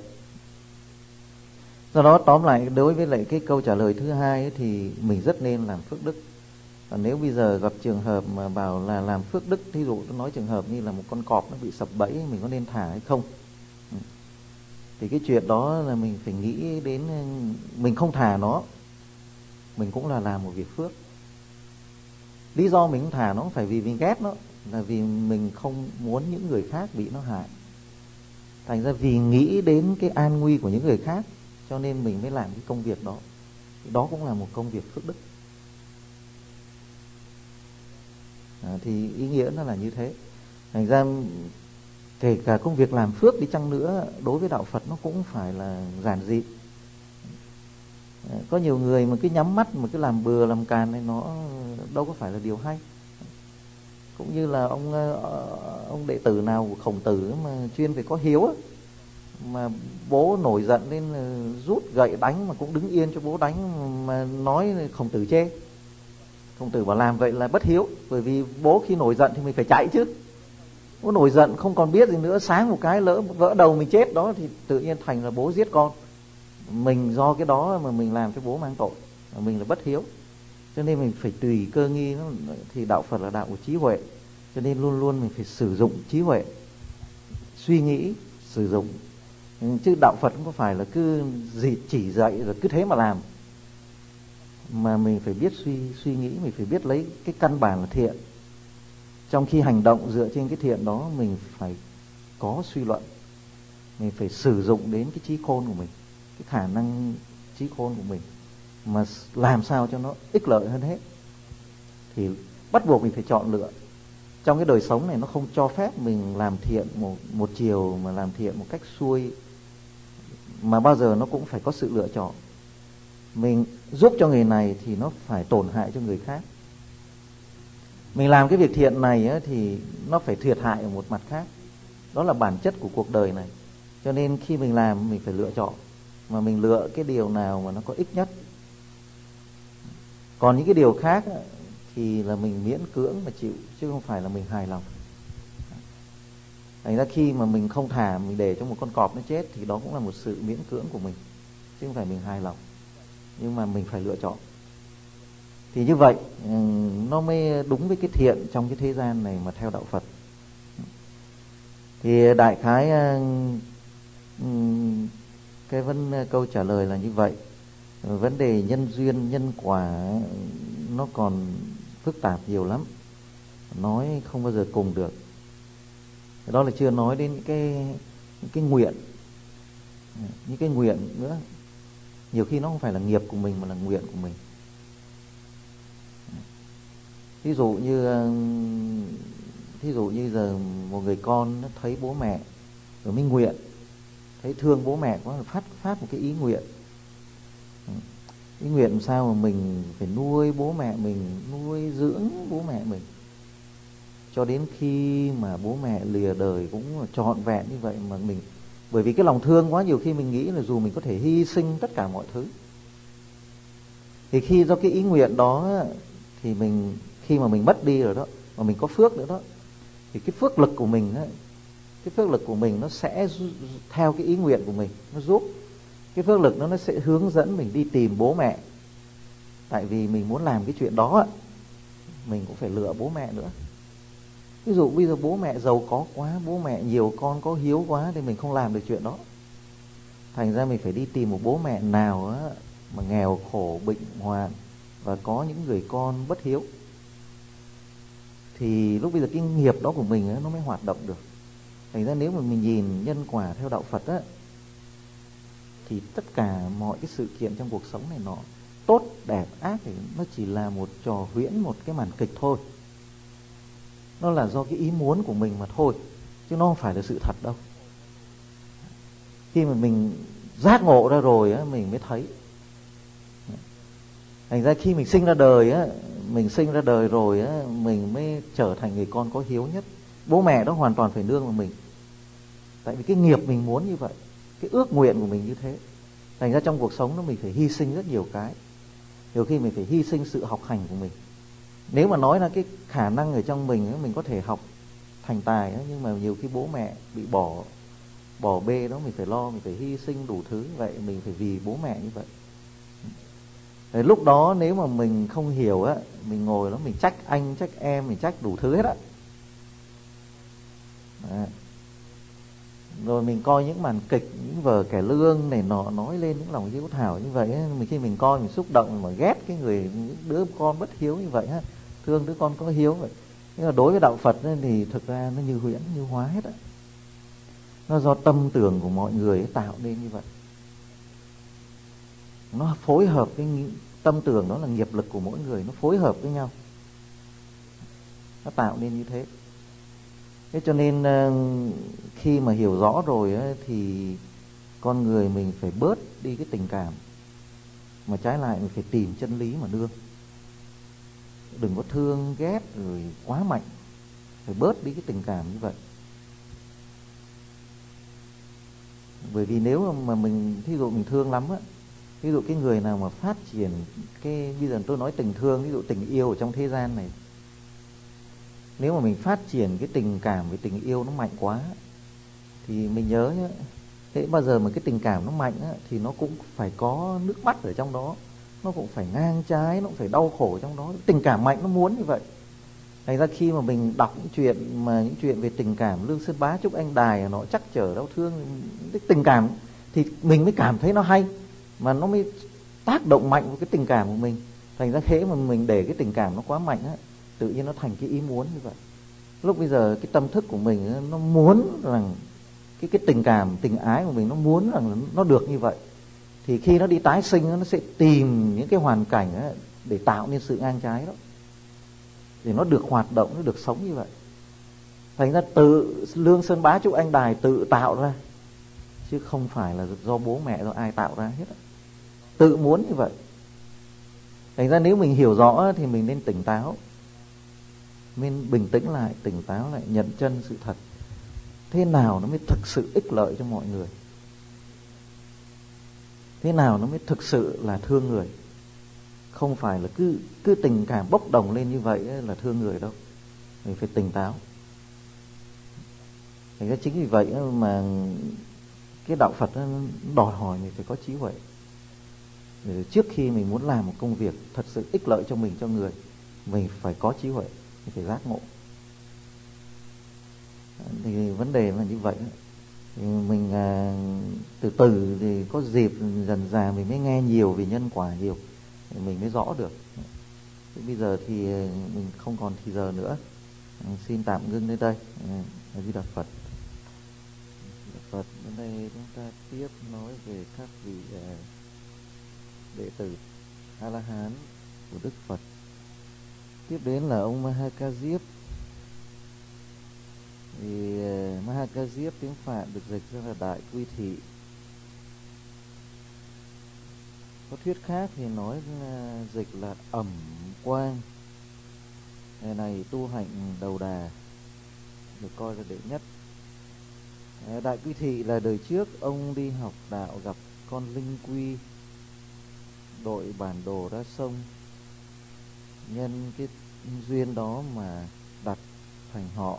Do đó tóm lại, đối với lại cái câu trả lời thứ hai thì mình rất nên làm phước đức. Và nếu bây giờ gặp trường hợp mà bảo là làm phước đức, thí dụ tôi nói trường hợp như là một con cọp nó bị sập bẫy, mình có nên thả hay không? Thì cái chuyện đó là mình phải nghĩ đến, mình không thả nó, mình cũng là làm một việc phước. Lý do mình không thả nó không phải vì mình ghét nó, là vì mình không muốn những người khác bị nó hại. Thành ra vì nghĩ đến cái an nguy của những người khác cho nên mình mới làm cái công việc đó. Đó cũng là một công việc phước đức. Thì ý nghĩa nó là như thế. Thành ra kể cả công việc làm phước đi chăng nữa, đối với đạo Phật nó cũng phải là giản dị. Có nhiều người mà cứ nhắm mắt mà cứ làm bừa làm càn này, nó đâu có phải là điều hay. Cũng như là ông đệ tử nào của Khổng Tử mà chuyên phải có hiếu mà bố nổi giận lên rút gậy đánh mà cũng đứng yên cho bố đánh, mà nói Khổng Tử chê. Khổng Tử bảo làm vậy là bất hiếu, bởi vì bố khi nổi giận thì mình phải chạy chứ. Bố nổi giận không còn biết gì nữa, sáng một cái lỡ vỡ đầu mình chết đó thì tự nhiên thành là bố giết con. Mình do cái đó mà mình làm cho bố mang tội, mình là bất hiếu. Cho nên mình phải tùy cơ nghi. Thì đạo Phật là đạo của trí huệ, cho nên luôn luôn mình phải sử dụng trí huệ, suy nghĩ, sử dụng. Chứ đạo Phật không có phải là cứ chỉ dạy rồi cứ thế mà làm, mà mình phải biết suy nghĩ, mình phải biết lấy cái căn bản là thiện. Trong khi hành động dựa trên cái thiện đó, mình phải có suy luận, mình phải sử dụng đến cái trí khôn của mình, cái khả năng trí khôn của mình, mà làm sao cho nó ích lợi hơn hết. Thì bắt buộc mình phải chọn lựa. Trong cái đời sống này nó không cho phép mình làm thiện một chiều, mà làm thiện một cách xuôi, mà bao giờ nó cũng phải có sự lựa chọn. Mình giúp cho người này thì nó phải tổn hại cho người khác. Mình làm cái việc thiện này á, thì nó phải thiệt hại ở một mặt khác. Đó là bản chất của cuộc đời này. Cho nên khi mình làm mình phải lựa chọn, mà mình lựa cái điều nào mà nó có ích nhất. Còn những cái điều khác á, thì là mình miễn cưỡng mà chịu, chứ không phải là mình hài lòng. Thành ra khi mà mình không thả, mình để cho một con cọp nó chết, thì đó cũng là một sự miễn cưỡng của mình, chứ không phải mình hài lòng. Nhưng mà mình phải lựa chọn. Thì như vậy nó mới đúng với cái thiện trong cái thế gian này mà theo đạo Phật. Thì đại khái cái câu trả lời là như vậy. Vấn đề nhân duyên, nhân quả nó còn phức tạp nhiều lắm, nói không bao giờ cùng được. Đó là chưa nói đến những cái nguyện, những cái nguyện nữa. Nhiều khi nó không phải là nghiệp của mình mà là nguyện của mình. Thí dụ như giờ một người con nó thấy bố mẹ rồi mới nguyện, thấy thương bố mẹ quá rồi phát một cái ý nguyện. Ý nguyện làm sao mà mình phải nuôi bố mẹ mình, nuôi dưỡng bố mẹ mình cho đến khi mà bố mẹ lìa đời cũng trọn vẹn như vậy. Mà mình, bởi vì cái lòng thương quá, nhiều khi mình nghĩ là dù mình có thể hy sinh tất cả mọi thứ, thì khi do cái ý nguyện đó thì mình, khi mà mình mất đi rồi đó, mà mình có phước nữa đó, thì cái phước lực của mình á, cái phước lực của mình nó sẽ theo cái ý nguyện của mình, nó giúp. Cái phước lực nó sẽ hướng dẫn mình đi tìm bố mẹ. Tại vì mình muốn làm cái chuyện đó, mình cũng phải lựa bố mẹ nữa. Ví dụ bây giờ bố mẹ giàu có quá, bố mẹ nhiều con có hiếu quá, thì mình không làm được chuyện đó. Thành ra mình phải đi tìm một bố mẹ nào á, mà nghèo khổ, bệnh hoạn và có những người con bất hiếu. Thì lúc bây giờ cái nghiệp đó của mình á, nó mới hoạt động được. Thành ra nếu mà mình nhìn nhân quả theo đạo Phật á, thì tất cả mọi cái sự kiện trong cuộc sống này, nó tốt, đẹp, ác, thì nó chỉ là một trò huyễn, một cái màn kịch thôi. Nó là do cái ý muốn của mình mà thôi, chứ nó không phải là sự thật đâu. Khi mà mình giác ngộ ra rồi á, mình mới thấy. Thành ra khi mình sinh ra đời á, mình sinh ra đời rồi á, mình mới trở thành người con có hiếu nhất. Bố mẹ đó hoàn toàn phải nương vào mình. Tại vì cái nghiệp mình muốn như vậy, cái ước nguyện của mình như thế. Thành ra trong cuộc sống nó mình phải hy sinh rất nhiều cái. Nhiều khi mình phải hy sinh sự học hành của mình. Nếu mà nói là cái khả năng ở trong mình có thể học thành tài, nhưng mà nhiều khi bố mẹ bị bỏ bê đó, mình phải lo, mình phải hy sinh đủ thứ. Vậy mình phải vì bố mẹ như vậy. Rồi lúc đó nếu mà mình không hiểu á, mình ngồi đó mình trách anh, trách em, mình trách đủ thứ hết á. Rồi mình coi những màn kịch, những vở cải lương này nọ, nói lên những lòng hiếu thảo như vậy á. Khi mình coi mình xúc động, mà ghét cái người, những đứa con bất hiếu như vậy á, thương đứa con có hiếu vậy. Nhưng mà đối với đạo Phật ấy, thì thực ra nó như huyễn, như hóa hết á. Nó do tâm tưởng của mọi người ấy tạo nên như vậy. Nó phối hợp với tâm tưởng, đó là nghiệp lực của mỗi người, nó phối hợp với nhau, nó tạo nên như thế. Thế cho nên khi mà hiểu rõ rồi ấy, thì con người mình phải bớt đi cái tình cảm, mà trái lại mình phải tìm chân lý mà nương. Đừng có thương ghét rồi quá mạnh, phải bớt đi cái tình cảm như vậy. Bởi vì nếu mà mình thí dụ mình thương lắm á, ví dụ cái người nào mà phát triển cái, bây giờ tôi nói tình thương, ví dụ tình yêu ở trong thế gian này, nếu mà mình phát triển cái tình cảm với tình yêu nó mạnh quá thì mình nhớ nhá, thế bao giờ mà cái tình cảm nó mạnh á, thì nó cũng phải có nước mắt ở trong đó, nó cũng phải ngang trái, nó cũng phải đau khổ trong đó. Tình cảm mạnh nó muốn như vậy. Thành ra khi mà mình đọc những chuyện về tình cảm, Lương Sơn Bá, Trúc Anh Đài nó chắc chở đau thương, cái tình cảm thì mình mới cảm thấy nó hay, mà nó mới tác động mạnh vào cái tình cảm của mình. Thành ra thế mà mình để cái tình cảm nó quá mạnh á, tự nhiên nó thành cái ý muốn như vậy. Lúc bây giờ cái tâm thức của mình nó muốn rằng cái tình cảm, tình ái của mình nó muốn rằng nó được như vậy, thì khi nó đi tái sinh nó sẽ tìm những cái hoàn cảnh ấy để tạo nên sự ngang trái đó, để nó được hoạt động, nó được sống như vậy. Thành ra tự Lương Sơn Bá, Trúc Anh Đài tự tạo ra, chứ không phải là do bố mẹ, do ai tạo ra hết. Tự muốn như vậy. Thành ra nếu mình hiểu rõ thì mình nên tỉnh táo, nên bình tĩnh lại, tỉnh táo lại, nhận chân sự thật. Thế nào nó mới thực sự ích lợi cho mọi người? Thế nào nó mới thực sự là thương người? Không phải là cứ tình cảm bốc đồng lên như vậy là thương người đâu. Mình phải tỉnh táo. Thành ra chính vì vậy mà cái đạo Phật nó đòi hỏi mình phải có trí huệ. Để trước khi mình muốn làm một công việc thật sự ích lợi cho mình, cho người, mình phải có trí huệ, mình phải giác ngộ. Thì vấn đề là như vậy. Thì mình từ từ thì có dịp dần dà mình mới nghe nhiều về nhân quả nhiều, thì mình mới rõ được. Thì bây giờ thì mình không còn thì giờ nữa, xin tạm ngưng đến đây. A Di Đà Phật. Phật, đến đây chúng ta tiếp nói về các vị đệ tử A La Hán của Đức Phật. Tiếp đến là ông Ma Ha Ca Diếp. Thì Ma Ha Ca Diếp tiếng Phạn được dịch ra là Đại Quy Thị. Có thuyết khác thì nói dịch là Ẩm Quang. Ngày này tu hạnh đầu đà, được coi là đệ nhất. Đại Quy Thị là đời trước ông đi học đạo gặp con Linh Quy, đội bản đồ ra sông, nhân cái duyên đó mà đặt thành họ.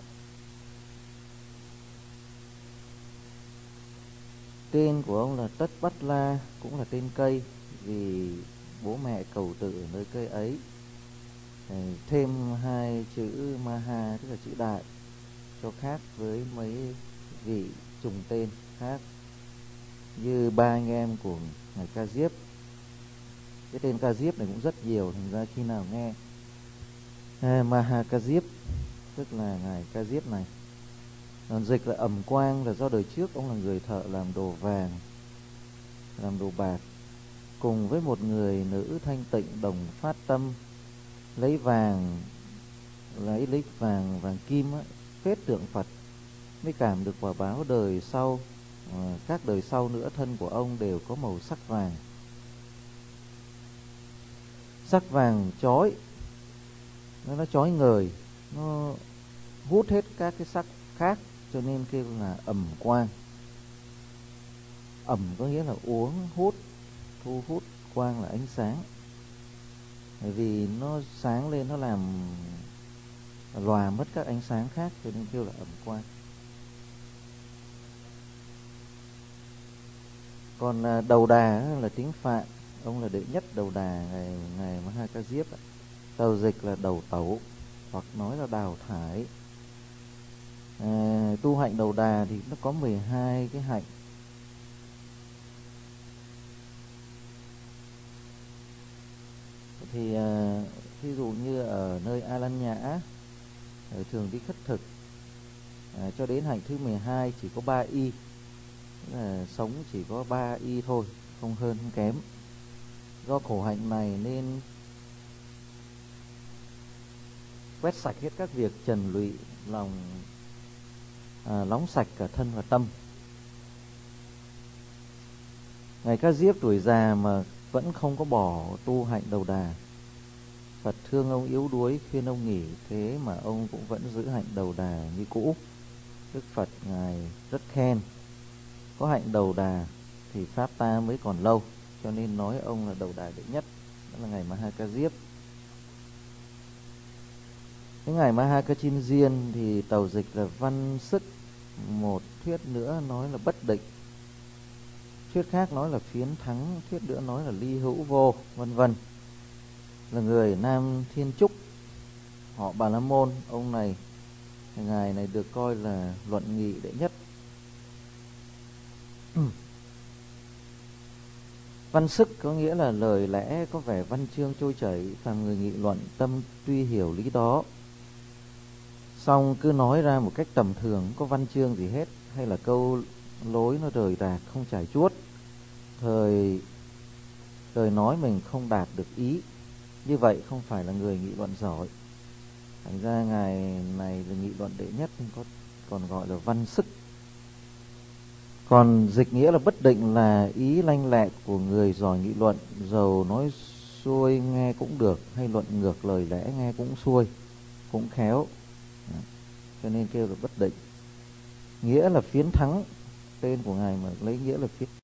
Tên của ông là Tất Bát La, cũng là tên cây, vì bố mẹ cầu tự ở nơi cây ấy. Thêm hai chữ Maha, tức là chữ đại, cho khác với mấy vị trùng tên khác, như ba anh em của ngài Ca Diếp. Cái tên Ca Diếp này cũng rất nhiều, thành ra khi nào nghe Maha Ca Diếp, tức là ngài Ca Diếp này. Còn dịch là Ẩm Quang là do đời trước ông là người thợ làm đồ vàng, làm đồ bạc, cùng với một người nữ thanh tịnh đồng phát tâm lấy vàng, lấy vàng kim phết tượng Phật, mới cảm được quả báo đời sau. Các đời sau nữa thân của ông đều có màu sắc vàng. Sắc vàng chói, nó chói ngời, nó hút hết các cái sắc khác, cho nên kêu là ẩm quang. Ẩm có nghĩa là uống, hút, thu hút, quang là ánh sáng. Bởi vì nó sáng lên, nó làm lòa mất các ánh sáng khác, cho nên kêu là ẩm quang. Còn đầu đà là tiếng Phạn, ông là đệ nhất đầu đà, ngài Ma Ha Ca Diếp. Tàu dịch là đầu tẩu, hoặc nói là đào thải. Tu hạnh đầu đà thì nó có 12 cái hạnh. Thì ví dụ như ở nơi A Lan Nhã, thường đi khất thực, cho đến hạnh thứ 12 chỉ có 3 y, là sống chỉ có 3 y thôi, không hơn không kém. Do khổ hạnh này nên quét sạch hết các việc trần lụy lòng, lóng sạch cả thân và tâm. Ngài Ca Diếp tuổi già mà vẫn không có bỏ tu hạnh đầu đà. Phật thương ông yếu đuối, khuyên ông nghỉ, thế mà ông cũng vẫn giữ hạnh đầu đà như cũ. Đức Phật ngài rất khen. có hạnh đầu đà thì pháp ta mới còn lâu, cho nên nói ông là đầu đà đệ nhất, đó là ngài Maha Ca Diếp. Cái ngài Maha Ca Chinh Diên thì tàu dịch là văn sức, một thuyết nữa nói là bất định, thuyết khác nói là phiến thắng, thuyết nữa nói là ly hữu vô, vân vân. Là người Nam Thiên Trúc, họ Bà La Môn. Ông này, ngài này được coi là luận nghị đệ nhất. Văn sức có nghĩa là lời lẽ có vẻ văn chương trôi chảy, phàm người nghị luận tâm tuy hiểu lý đó, xong cứ nói ra một cách tầm thường, không có văn chương gì hết, hay là câu lối nó rời rạc không chải chuốt, thời nói mình không đạt được ý, như vậy không phải là người nghị luận giỏi. Thành ra ngài này là nghị luận đệ nhất, còn gọi là văn sức. Còn dịch nghĩa là bất định, là ý lanh lẹ của người giỏi nghị luận, dầu nói xuôi nghe cũng được, hay luận ngược lời lẽ nghe cũng xuôi, cũng khéo, cho nên kêu là bất định. Nghĩa là phiến thắng, tên của ngài mà lấy nghĩa là phiến